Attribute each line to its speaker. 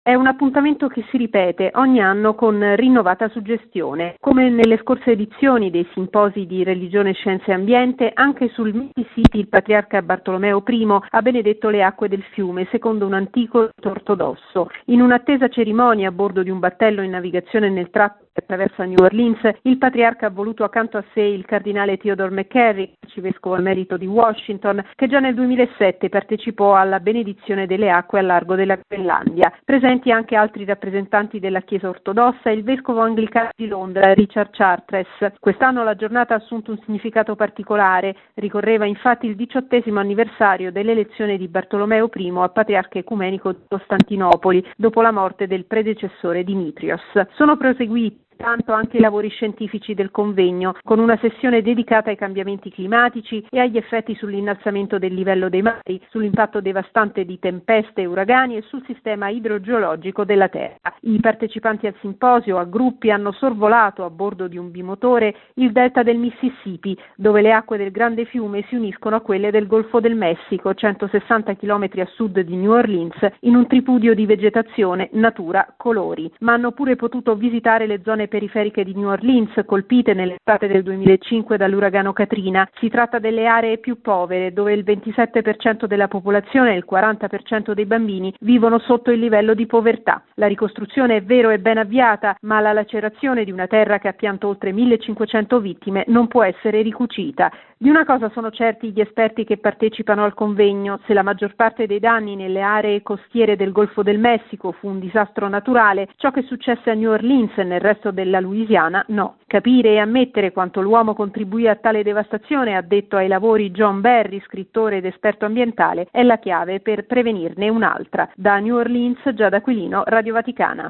Speaker 1: È un appuntamento che si ripete ogni anno con rinnovata suggestione. Come nelle scorse edizioni dei simposi di religione, scienza e ambiente, anche sul Mississippi il patriarca Bartolomeo I ha benedetto le acque del fiume, secondo un antico rito ortodosso. In un'attesa cerimonia a bordo di un battello in navigazione nel tratto che attraversa New Orleans, il patriarca ha voluto accanto a sé il cardinale Theodore McCarrick, arcivescovo emerito di Washington, che già nel 2007 partecipò alla benedizione delle acque al largo della Groenlandia. Presenti anche altri rappresentanti della Chiesa ortodossa e il vescovo anglicano di Londra, Richard Chartres. Quest'anno la giornata ha assunto un significato particolare. Ricorreva infatti il 18° anniversario dell'elezione di Bartolomeo I a patriarca ecumenico di Costantinopoli, dopo la morte del predecessore Dimitrios. Sono proseguiti tanto anche i lavori scientifici del convegno, con una sessione dedicata ai cambiamenti climatici e agli effetti sull'innalzamento del livello dei mari, sull'impatto devastante di tempeste e uragani e sul sistema idrogeologico della Terra. I partecipanti al simposio a gruppi hanno sorvolato a bordo di un bimotore il delta del Mississippi, dove le acque del grande fiume si uniscono a quelle del Golfo del Messico, 160 km a sud di New Orleans, in un tripudio di vegetazione, natura, colori. Ma hanno pure potuto visitare le zone periferiche di New Orleans, colpite nell'estate del 2005 dall'uragano Katrina. Si tratta delle aree più povere, dove il 27% della popolazione e il 40% dei bambini vivono sotto il livello di povertà. La ricostruzione è vero e ben avviata, ma la lacerazione di una terra che ha pianto oltre 1500 vittime non può essere ricucita. Di una cosa sono certi gli esperti che partecipano al convegno: se la maggior parte dei danni nelle aree costiere del Golfo del Messico fu un disastro naturale, ciò che successe a New Orleans e nel resto della Louisiana no. Capire e ammettere quanto l'uomo contribuì a tale devastazione, ha detto ai lavori John Berry, scrittore ed esperto ambientale, è la chiave per prevenirne un'altra. Da New Orleans, Giada Aquilino, Radio Vaticana.